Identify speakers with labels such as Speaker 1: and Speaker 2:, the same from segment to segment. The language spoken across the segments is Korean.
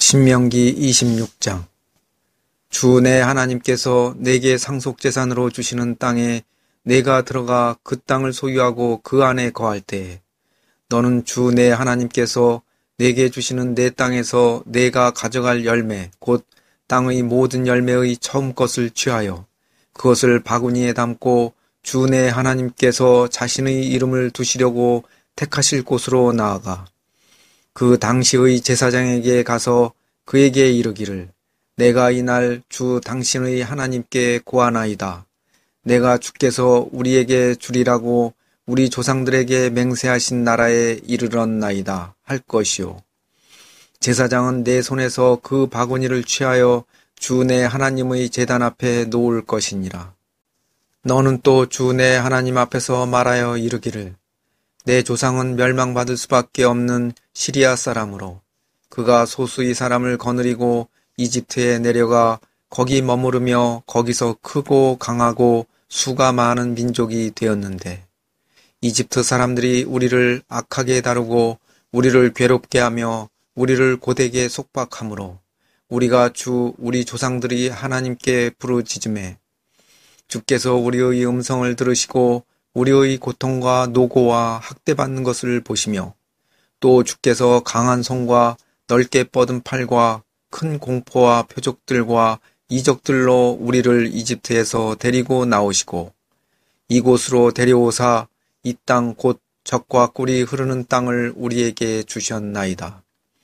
Speaker 1: 신명기 26장. 주 내 하나님께서 내게 상속재산으로 주시는 땅에 내가 들어가 그 땅을 소유하고 그 안에 거할 때에 너는 주 내 하나님께서 내게 주시는 내 땅에서 내가 가져갈 열매 곧 땅의 모든 열매의 처음 것을 취하여 그것을 바구니에 담고 주 내 하나님께서 자신의 이름을 두시려고 택하실 곳으로 나아가 그 당시의 제사장에게 가서 그에게 이르기를 내가 이날 주 당신의 하나님께 고하나이다. 내가 주께서 우리에게 주리라고 우리 조상들에게 맹세하신 나라에 이르렀나이다 할 것이요. 제사장은 내 손에서 그 바구니를 취하여 주 내 하나님의 제단 앞에 놓을 것이니라. 너는 또 주 내 하나님 앞에서 말하여 이르기를 내 조상은 멸망받을 수밖에 없는 시리아 사람으로 그가 소수의 사람을 거느리고 이집트에 내려가 거기 머무르며 거기서 크고 강하고 수가 많은 민족이 되었는데 이집트 사람들이 우리를 악하게 다루고 우리를 괴롭게 하며 우리를 고되게 속박하므로 우리가 우리 조상들이 하나님께 부르짖음에 주께서 우리의 음성을 들으시고 우리의 고통과 노고와 학대받는 것을 보시며 또 주께서 강한 손과 넓게 뻗은 팔과 큰 공포와 표적들과 이적들로 우리를 이집트에서 데리고 나오시고 이곳으로 데려오사 이 땅 곧 젖과 꿀이 흐르는 땅을 우리에게 주셨나이다.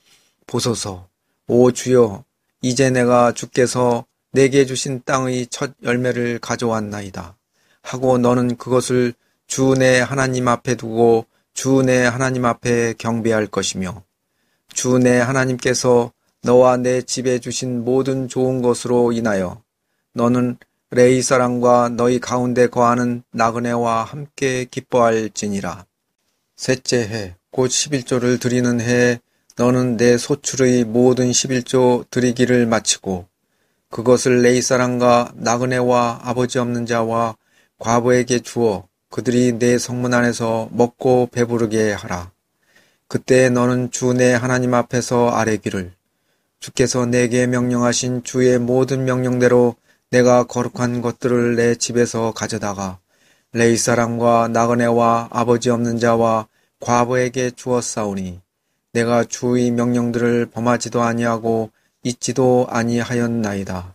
Speaker 1: 보소서, 오 주여, 이제 내가 주께서 내게 주신 땅의 첫 열매를 가져왔나이다. 하고 너는 그것을 주 내 하나님 앞에 두고 주 내 하나님 앞에 경배할 것이며 주 내 하나님께서 너와 내 집에 주신 모든 좋은 것으로 인하여 너는 레위 사람과 너희 가운데 거하는 나그네와 함께 기뻐할지니라. 셋째 해, 곧 11조를 드리는 해에 너는 내 소출의 모든 11조 드리기를 마치고 그것을 레위 사람과 나그네와 아버지 없는 자와 과부에게 주어 그들이 내 성문 안에서 먹고 배부르게 하라. 그때 너는 주 내 하나님 앞에서 아뢰기를 주께서 내게 명령하신 주의 모든 명령대로 내가 거룩한 것들을 내 집에서 가져다가 레위 사람과 나그네와 아버지 없는 자와 과부에게 주었사오니 내가 주의 명령들을 범하지도 아니하고 잊지도 아니하였나이다.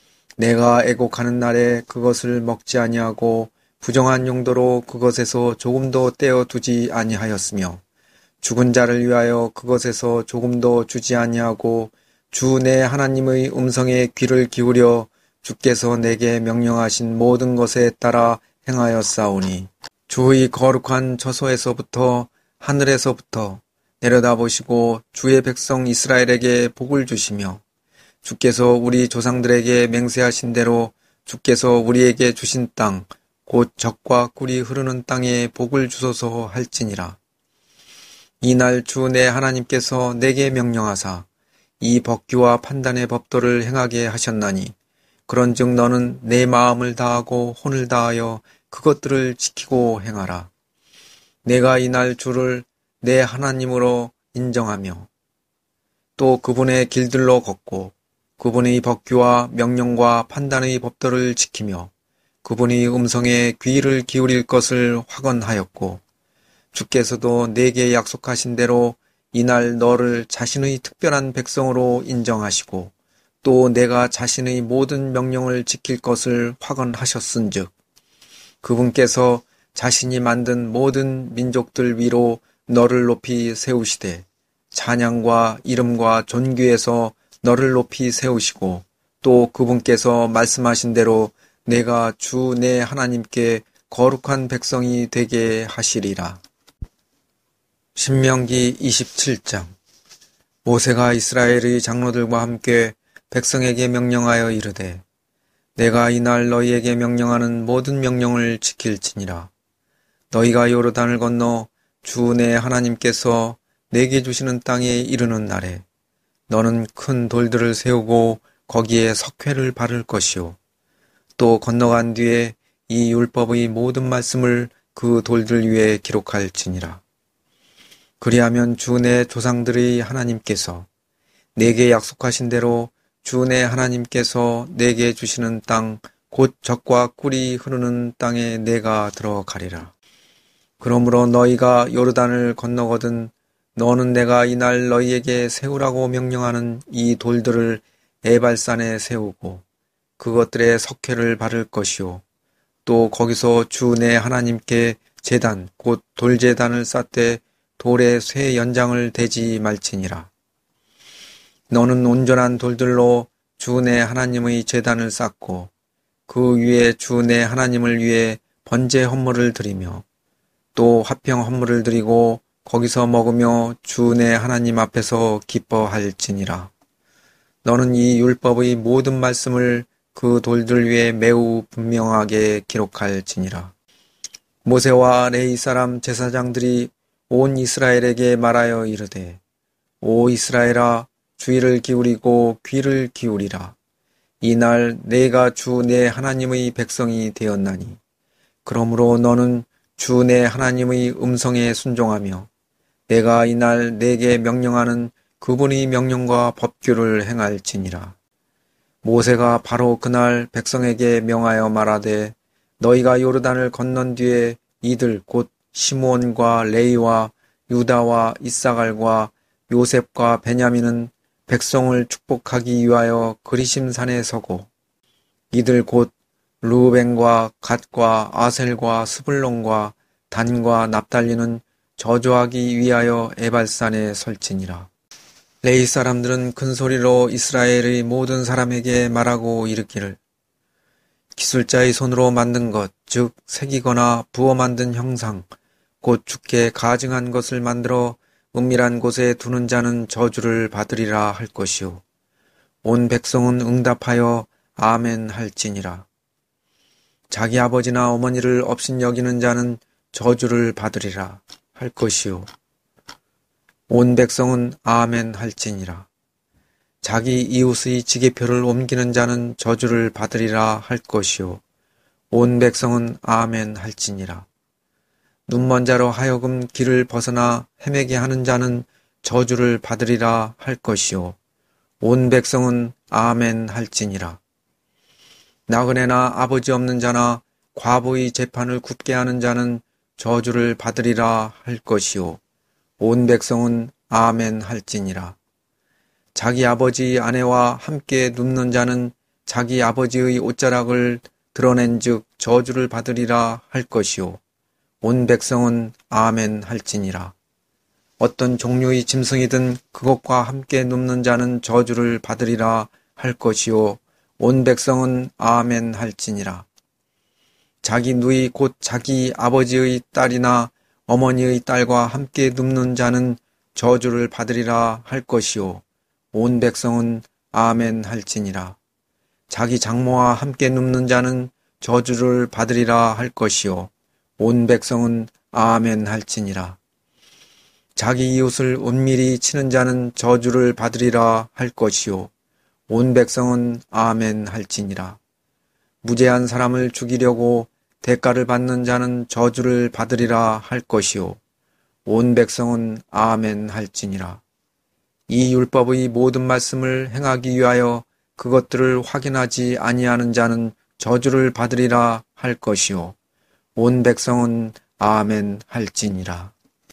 Speaker 1: 내가 애곡하는 날에 그것을 먹지 아니하고 부정한 용도로 그것에서 조금도 떼어두지 아니하였으며 죽은 자를 위하여 그것에서 조금도 주지 아니하고 주 내 하나님의 음성에 귀를 기울여 주께서 내게 명령하신 모든 것에 따라 행하였사오니 주의 거룩한 처소에서부터 하늘에서부터 내려다보시고 주의 백성 이스라엘에게 복을 주시며 주께서 우리 조상들에게 맹세하신 대로 주께서 우리에게 주신 땅 곧 젖과 꿀이 흐르는 땅에 복을 주소서 할지니라. 이날 주 내 하나님께서 내게 명령하사 이 법규와 판단의 법도를 행하게 하셨나니 그런즉 너는 내 마음을 다하고 혼을 다하여 그것들을 지키고 행하라. 내가 이날 주를 내 하나님으로 인정하며 또 그분의 길들로 걷고 그분의 법규와 명령과 판단의 법도를 지키며 그분의 음성에 귀를 기울일 것을 확언하였고 주께서도 내게 약속하신 대로 이날 너를 자신의 특별한 백성으로 인정하시고 또 내가 자신의 모든 명령을 지킬 것을 확언하셨은즉 그분께서 자신이 만든 모든 민족들 위로 너를 높이 세우시되 찬양과 이름과 존귀에서 너를 높이 세우시고 또 그분께서 말씀하신 대로 내가 주 내 하나님께 거룩한 백성이 되게 하시리라. 신명기 27장. 모세가 이스라엘의 장로들과 함께 백성에게 명령하여 이르되 내가 이날 너희에게 명령하는 모든 명령을 지킬지니라. 너희가 요르단을 건너 주 내 하나님께서 내게 주시는 땅에 이르는 날에 너는 큰 돌들을 세우고 거기에 석회를 바를 것이요 또 건너간 뒤에 이 율법의 모든 말씀을 그 돌들 위에 기록할지니라. 그리하면 주 내 조상들의 하나님께서 내게 약속하신 대로 주 내 하나님께서 내게 주시는 땅, 곧 젖과 꿀이 흐르는 땅에 내가 들어가리라. 그러므로 너희가 요르단을 건너거든 너는 내가 이날 너희에게 세우라고 명령하는 이 돌들을 에발산에 세우고 그것들의 석회를 바를 것이요. 또 거기서 주 내 하나님께 제단, 곧 돌제단을 쌓되 돌에 쇠 연장을 대지 말지니라. 너는 온전한 돌들로 주 내 하나님의 제단을 쌓고 그 위에 주 내 하나님을 위해 번제 헌물을 드리며 또 화평 헌물을 드리고 거기서 먹으며 주 내 하나님 앞에서 기뻐할지니라. 너는 이 율법의 모든 말씀을 그 돌들 위에 매우 분명하게 기록할지니라. 모세와 레위 사람 제사장들이 온 이스라엘에게 말하여 이르되 오 이스라엘아 주의를 기울이고 귀를 기울이라. 이날 내가 주 내 하나님의 백성이 되었나니 그러므로 너는 주 내 하나님의 음성에 순종하며 내가 이날 내게 명령하는 그분의 명령과 법규를 행할지니라. 모세가 바로 그날 백성에게 명하여 말하되 너희가 요르단을 건넌 뒤에 이들 곧 시므온과 레위와 유다와 이사갈과 요셉과 베냐민은 백성을 축복하기 위하여 그리심산에 서고 이들 곧 르우벤과 갓과 아셀과 스불론과 단과 납달리는 저주하기 위하여 에발산에 설지니라. 레위 사람들은 큰 소리로 이스라엘의 모든 사람에게 말하고 이르기를 기술자의 손으로 만든 것, 즉 새기거나 부어 만든 형상, 곧 주께 가증한 것을 만들어 은밀한 곳에 두는 자는 저주를 받으리라 할 것이요. 온 백성은 응답하여 아멘 할지니라. 자기 아버지나 어머니를 업신여기는 자는 저주를 받으리라 할 것이요. 온 백성은 아멘 할지니라. 자기 이웃의 지게표를 옮기는 자는 저주를 받으리라 할 것이요. 온 백성은 아멘 할지니라. 눈먼 자로 하여금 길을 벗어나 헤매게 하는 자는 저주를 받으리라 할 것이요. 온 백성은 아멘 할지니라. 나그네나 아버지 없는 자나 과부의 재판을 굽게 하는 자는 저주를 받으리라 할 것이요. 온 백성은 아멘 할지니라. 자기 아버지 아내와 함께 눕는 자는 자기 아버지의 옷자락을 드러낸 즉 저주를 받으리라 할 것이요. 온 백성은 아멘 할지니라. 어떤 종류의 짐승이든 그것과 함께 눕는 자는 저주를 받으리라 할 것이요. 온 백성은 아멘 할지니라. 자기 누이 곧 자기 아버지의 딸이나 어머니의 딸과 함께 눕는 자는 저주를 받으리라 할 것이요. 온 백성은 아멘 할지니라. 자기 장모와 함께 눕는 자는 저주를 받으리라 할 것이요. 온 백성은 아멘 할지니라. 자기 이웃을 은밀히 치는 자는 저주를 받으리라 할 것이요. 온 백성은 아멘 할지니라. 무죄한 사람을 죽이려고 대가를 받는 자는 저주를 받으리라 할 것이요. 온 백성은 아멘 할지니라. 이 율법의 모든 말씀을 행하기 위하여 그것들을 확인하지 아니하는 자는 저주를 받으리라 할 것이요. 온 백성은 아멘 할지니라.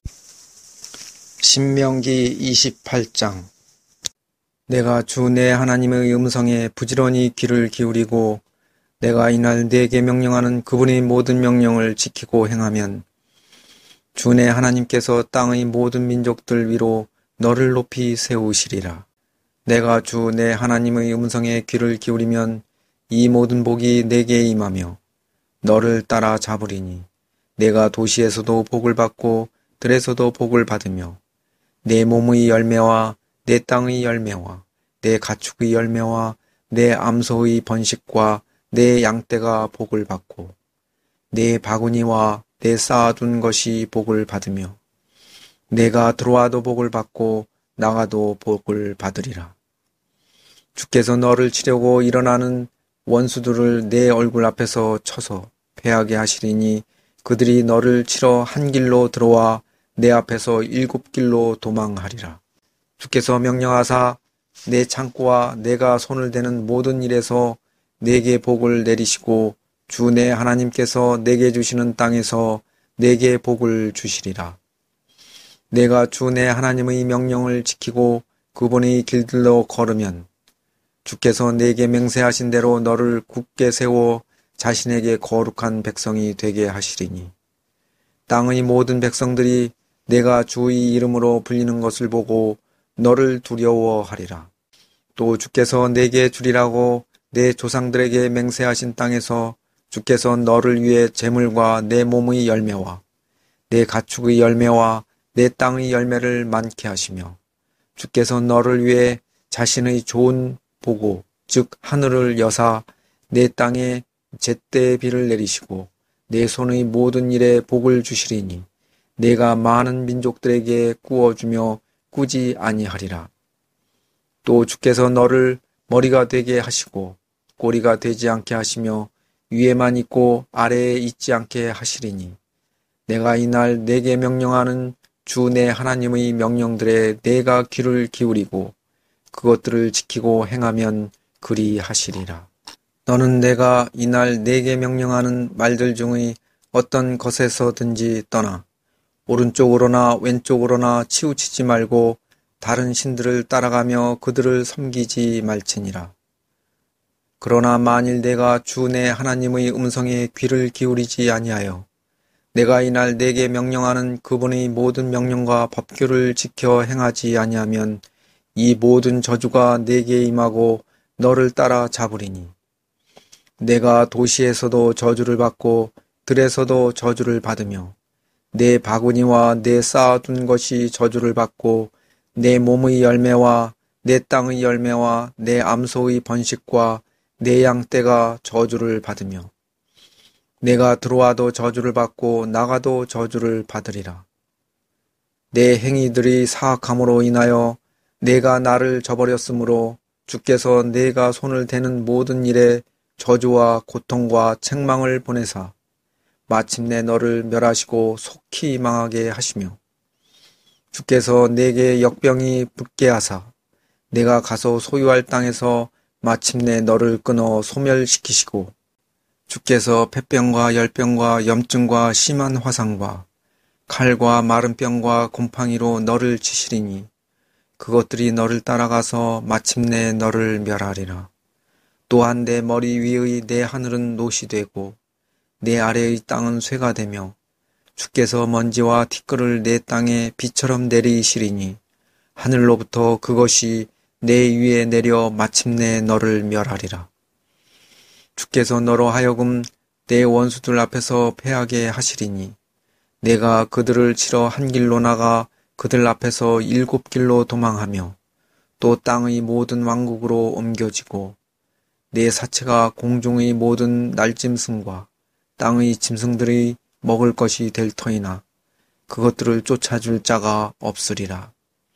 Speaker 1: 신명기 28장. 내가 주 내 하나님의 음성에 부지런히 귀를 기울이고 내가 이날 네게 명령하는 그분의 모든 명령을 지키고 행하면 주 내 하나님께서 땅의 모든 민족들 위로 너를 높이 세우시리라. 내가 주 내 하나님의 음성에 귀를 기울이면 이 모든 복이 내게 임하며 너를 따라 잡으리니 내가 도시에서도 복을 받고 들에서도 복을 받으며 내 몸의 열매와 내 땅의 열매와 내 가축의 열매와 내 암소의 번식과 내 양떼가 복을 받고 내 바구니와 내 쌓아둔 것이 복을 받으며 내가 들어와도 복을 받고 나가도 복을 받으리라. 주께서 너를 치려고 일어나는 원수들을 내 얼굴 앞에서 쳐서 패하게 하시리니 그들이 너를 치러 한 길로 들어와 내 앞에서 7 길로 도망하리라. 주께서 명령하사 내 창고와 내가 손을 대는 모든 일에서 내게 복을 내리시고 주 내 하나님께서 내게 주시는 땅에서 내게 복을 주시리라. 내가 주 내 하나님의 명령을 지키고 그분의 길들로 걸으면 주께서 내게 맹세하신 대로 너를 굳게 세워 자신에게 거룩한 백성이 되게 하시리니 땅의 모든 백성들이 내가 주의 이름으로 불리는 것을 보고 너를 두려워하리라. 또 주께서 내게 주리라고 내 조상들에게 맹세하신 땅에서 주께서 너를 위해 재물과 내 몸의 열매와 내 가축의 열매와 내 땅의 열매를 많게 하시며 주께서 너를 위해 자신의 좋은 보고 즉 하늘을 여사 내 땅에 제때 비를 내리시고 내 손의 모든 일에 복을 주시리니 내가 많은 민족들에게 꾸어주며 꾸지 아니하리라. 또 주께서 너를 머리가 되게 하시고 꼬리가 되지 않게 하시며 위에만 있고 아래에 있지 않게 하시리니 내가 이날 내게 명령하는 주 내 하나님의 명령들에 내가 귀를 기울이고 그것들을 지키고 행하면 그리 하시리라. 너는 내가 이날 내게 명령하는 말들 중의 어떤 것에서든지 떠나 오른쪽으로나 왼쪽으로나 치우치지 말고 다른 신들을 따라가며 그들을 섬기지 말지니라. 그러나 만일 내가 주 내 하나님의 음성에 귀를 기울이지 아니하여 내가 이날 내게 명령하는 그분의 모든 명령과 법규를 지켜 행하지 아니하면 이 모든 저주가 내게 임하고 너를 따라 잡으리니 내가 도시에서도 저주를 받고 들에서도 저주를 받으며 내 바구니와 내 쌓아둔 것이 저주를 받고 내 몸의 열매와 내 땅의 열매와 내 암소의 번식과 내 양떼가 저주를 받으며 내가 들어와도 저주를 받고 나가도 저주를 받으리라. 내 행위들이 사악함으로 인하여 내가 나를 저버렸으므로 주께서 내가 손을 대는 모든 일에 저주와 고통과 책망을 보내사 마침내 너를 멸하시고 속히 망하게 하시며 주께서 내게 역병이 붙게 하사 내가 가서 소유할 땅에서 마침내 너를 끊어 소멸시키시고 주께서 폐병과 열병과 염증과 심한 화상과 칼과 마른 병과 곰팡이로 너를 치시리니 그것들이 너를 따라가서 마침내 너를 멸하리라. 또한 내 머리 위의 내 하늘은 노시 되고 내 아래의 땅은 쇠가 되며 주께서 먼지와 티끌을 내 땅에 비처럼 내리시리니 하늘로부터 그것이 내 위에 내려 마침내 너를 멸하리라. 주께서 너로 하여금 내 원수들 앞에서 패하게 하시리니 내가 그들을 치러 한 길로 나가 그들 앞에서 7길로 도망하며 또 땅의 모든 왕국으로 옮겨지고 내 사체가 공중의 모든 날짐승과 땅의 짐승들이 먹을 것이 될 터이나 그것들을 쫓아줄 자가 없으리라.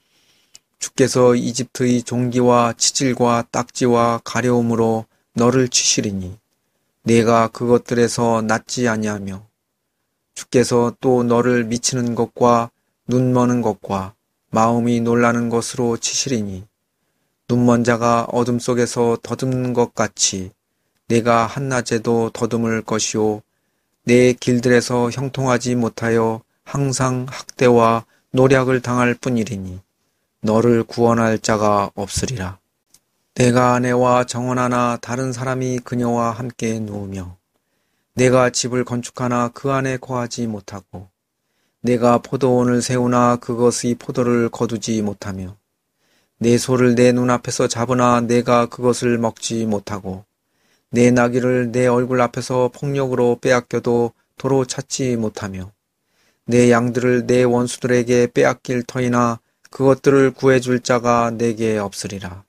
Speaker 1: 주께서 이집트의 종기와 치질과 딱지와 가려움으로 너를 치시리니 내가 그것들에서 낫지 아니하며 주께서 또 너를 미치는 것과 눈머는 것과 마음이 놀라는 것으로 치시리니 눈먼 자가 어둠 속에서 더듬는 것 같이 내가 한낮에도 더듬을 것이요 내 길들에서 형통하지 못하여 항상 학대와 노략을 당할 뿐이리니 너를 구원할 자가 없으리라. 내가 아내와 정혼하나 다른 사람이 그녀와 함께 누우며 내가 집을 건축하나 그 안에 거하지 못하고 내가 포도원을 세우나 그것의 포도를 거두지 못하며 내 소를 내 눈앞에서 잡으나 내가 그것을 먹지 못하고 내 나귀를 내 얼굴 앞에서 폭력으로 빼앗겨도 도로 찾지 못하며 내 양들을 내 원수들에게 빼앗길 터이나 그것들을 구해줄 자가 내게 없으리라.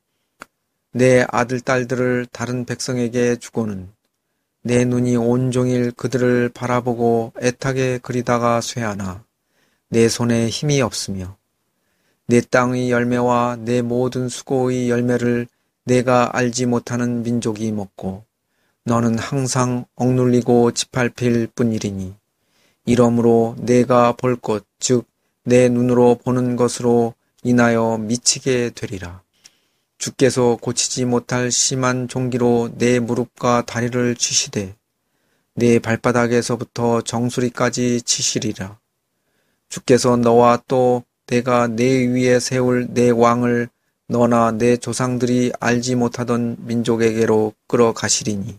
Speaker 1: 내 아들, 딸들을 다른 백성에게 주고는 내 눈이 온종일 그들을 바라보고 애타게 그리다가 쇠하나 내 손에 힘이 없으며 내 땅의 열매와 내 모든 수고의 열매를 내가 알지 못하는 민족이 먹고 너는 항상 억눌리고 짓밟힐 뿐이리니 이러므로 내가 볼 것, 즉 내 눈으로 보는 것으로 인하여 미치게 되리라. 주께서 고치지 못할 심한 종기로 내 무릎과 다리를 치시되 내 발바닥에서부터 정수리까지 치시리라. 주께서 너와 또 내가 내 위에 세울 내 왕을 너나 내 조상들이 알지 못하던 민족에게로 끌어가시리니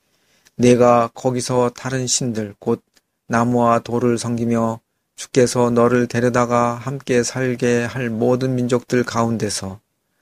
Speaker 1: 내가 거기서 다른 신들 곧 나무와 돌을 섬기며 주께서 너를 데려다가 함께 살게 할 모든 민족들 가운데서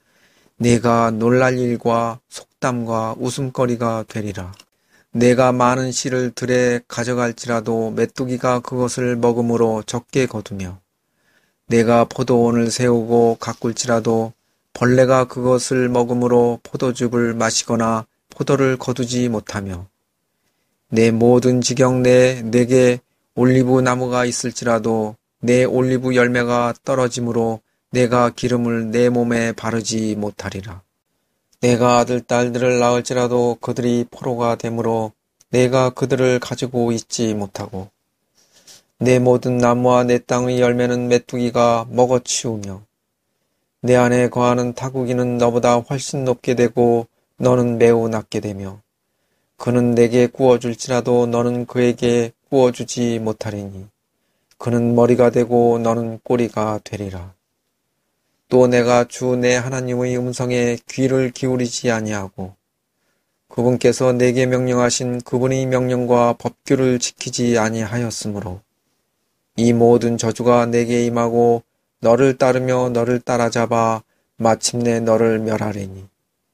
Speaker 1: 내가 놀랄 일과 속담과 웃음거리가 되리라. 내가 많은 씨를 들에 가져갈지라도 메뚜기가 그것을 먹음으로 적게 거두며 내가 포도원을 세우고 가꿀지라도 벌레가 그것을 먹음으로 포도즙을 마시거나 포도를 거두지 못하며 내 모든 지경 내에 내게 올리브 나무가 있을지라도 내 올리브 열매가 떨어짐으로 내가 기름을 내 몸에 바르지 못하리라. 내가 아들, 딸들을 낳을지라도 그들이 포로가 되므로 내가 그들을 가지고 있지 못하고 내 모든 나무와 내 땅의 열매는 메뚜기가 먹어치우며 내 안에 거하는 타국이는 너보다 훨씬 높게 되고 너는 매우 낮게 되며 그는 내게 구워줄지라도 너는 그에게 구워주지 못하리니 그는 머리가 되고 너는 꼬리가 되리라. 또 내가 주 내 하나님의 음성에 귀를 기울이지 아니하고 그분께서 내게 명령하신 그분의 명령과 법규를 지키지 아니하였으므로 이 모든 저주가 내게 임하고 너를 따르며 너를 따라잡아 마침내 너를 멸하리니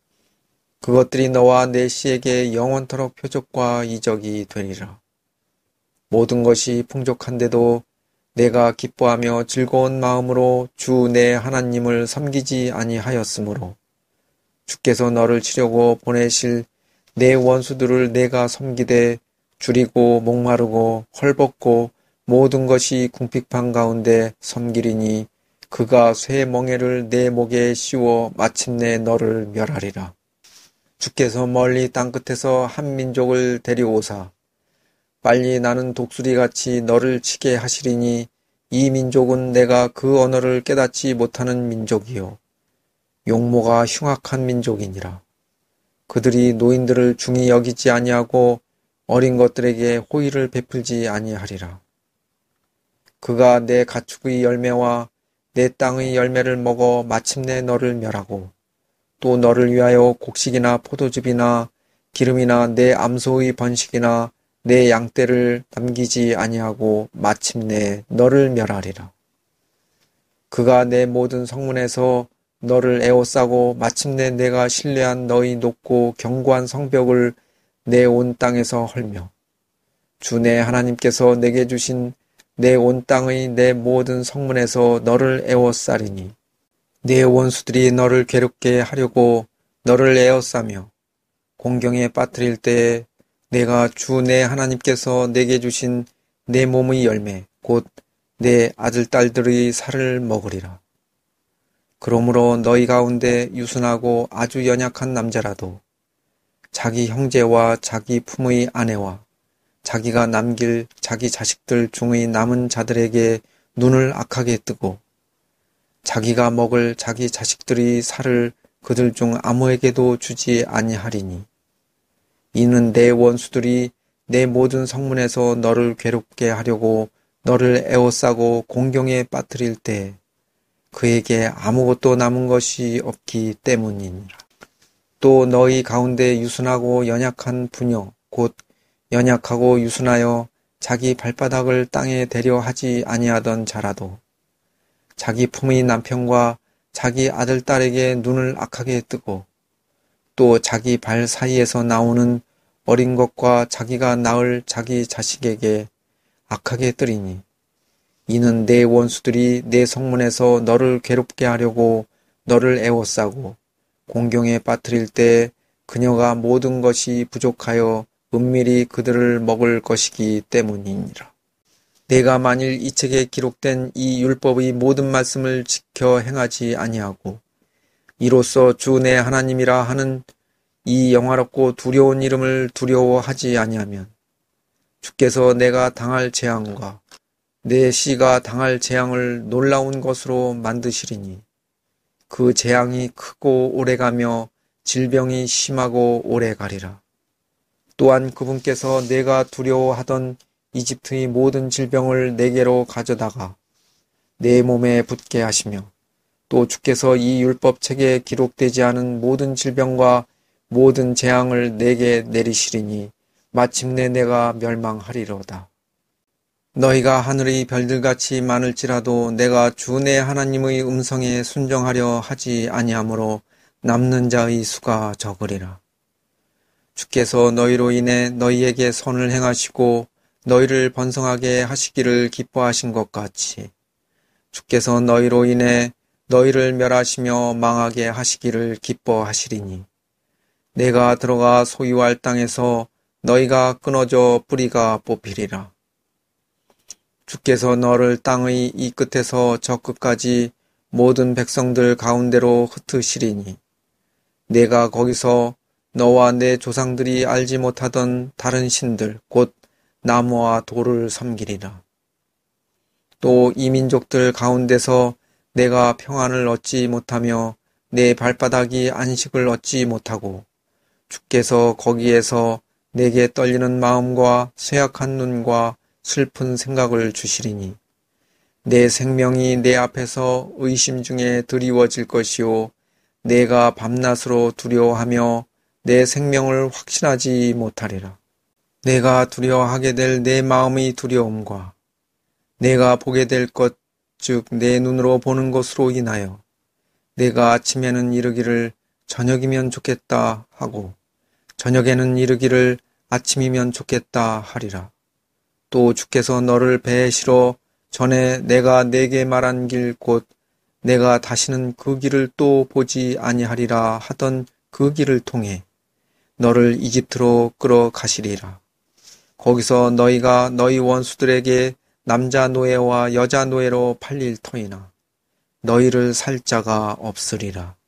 Speaker 1: 그것들이 너와 내 씨에게 영원토록 표적과 이적이 되리라. 모든 것이 풍족한데도 내가 기뻐하며 즐거운 마음으로 주 내 하나님을 섬기지 아니하였으므로 주께서 너를 치려고 보내실 내 원수들을 내가 섬기되 줄이고 목마르고 헐벗고 모든 것이 궁핍한 가운데 섬기리니 그가 쇠 멍에를 내 목에 씌워 마침내 너를 멸하리라. 주께서 멀리 땅끝에서 한 민족을 데려오사 빨리 나는 독수리같이 너를 치게 하시리니 이 민족은 내가 그 언어를 깨닫지 못하는 민족이요 용모가 흉악한 민족이니라. 그들이 노인들을 중히 여기지 아니하고 어린 것들에게 호의를 베풀지 아니하리라. 그가 내 가축의 열매와 내 땅의 열매를 먹어 마침내 너를 멸하고 또 너를 위하여 곡식이나 포도즙이나 기름이나 내 암소의 번식이나 내 양떼를 남기지 아니하고 마침내 너를 멸하리라. 그가 내 모든 성문에서 너를 에워싸고 마침내 내가 신뢰한 너희 높고 견고한 성벽을 내 온 땅에서 헐며 주 내 하나님께서 내게 주신 내 온 땅의 내 모든 성문에서 너를 에워싸리니 내 원수들이 너를 괴롭게 하려고 너를 에워싸며 공경에 빠뜨릴 때에 내가 주 내 하나님께서 내게 주신 내 몸의 열매 곧 내 아들 딸들의 살을 먹으리라. 그러므로 너희 가운데 유순하고 아주 연약한 남자라도 자기 형제와 자기 품의 아내와 자기가 남길 자기 자식들 중의 남은 자들에게 눈을 악하게 뜨고 자기가 먹을 자기 자식들의 살을 그들 중 아무에게도 주지 아니하리니 이는 내 원수들이 내 모든 성문에서 너를 괴롭게 하려고 너를 에워싸고 공경에 빠뜨릴 때 그에게 아무것도 남은 것이 없기 때문이니라. 또 너희 가운데 유순하고 연약한 부녀 곧 연약하고 유순하여 자기 발바닥을 땅에 대려 하지 아니하던 자라도 자기 품의 남편과 자기 아들 딸에게 눈을 악하게 뜨고 또 자기 발 사이에서 나오는 어린 것과 자기가 낳을 자기 자식에게 악하게 뜨리니 이는 내 원수들이 내 성문에서 너를 괴롭게 하려고 너를 에워싸고 공경에 빠뜨릴 때 그녀가 모든 것이 부족하여 은밀히 그들을 먹을 것이기 때문이니라. 내가 만일 이 책에 기록된 이 율법의 모든 말씀을 지켜 행하지 아니하고 이로써 주 내 하나님이라 하는 이 영화롭고 두려운 이름을 두려워하지 아니하면 주께서 내가 당할 재앙과 내 씨가 당할 재앙을 놀라운 것으로 만드시리니 그 재앙이 크고 오래가며 질병이 심하고 오래가리라. 또한 그분께서 내가 두려워하던 이집트의 모든 질병을 내게로 가져다가 내 몸에 붙게 하시며 또 주께서 이 율법책에 기록되지 않은 모든 질병과 모든 재앙을 내게 내리시리니 마침내 내가 멸망하리로다. 너희가 하늘의 별들같이 많을지라도 내가 주 내 하나님의 음성에 순종하려 하지 아니하므로 남는 자의 수가 적으리라. 주께서 너희로 인해 너희에게 선을 행하시고 너희를 번성하게 하시기를 기뻐하신 것 같이 주께서 너희로 인해 너희를 멸하시며 망하게 하시기를 기뻐하시리니 내가 들어가 소유할 땅에서 너희가 끊어져 뿌리가 뽑히리라. 주께서 너를 땅의 이 끝에서 저 끝까지 모든 백성들 가운데로 흩으시리니 내가 거기서 너와 내 조상들이 알지 못하던 다른 신들 곧 나무와 돌을 섬기리라. 또 이 민족들 가운데서 내가 평안을 얻지 못하며 내 발바닥이 안식을 얻지 못하고 주께서 거기에서 내게 떨리는 마음과 쇠약한 눈과 슬픈 생각을 주시리니 내 생명이 내 앞에서 의심 중에 드리워질 것이요 내가 밤낮으로 두려워하며 내 생명을 확신하지 못하리라. 내가 두려워하게 될 내 마음의 두려움과 내가 보게 될 것 즉 내 눈으로 보는 것으로 인하여 내가 아침에는 이르기를 저녁이면 좋겠다 하고 저녁에는 이르기를 아침이면 좋겠다 하리라. 또 주께서 너를 배에 실어 전에 내가 내게 말한 길 곧 내가 다시는 그 길을 또 보지 아니하리라 하던 그 길을 통해 너를 이집트로 끌어가시리라. 거기서 너희가 너희 원수들에게 남자 노예와 여자 노예로 팔릴 터이나 너희를 살 자가 없으리라.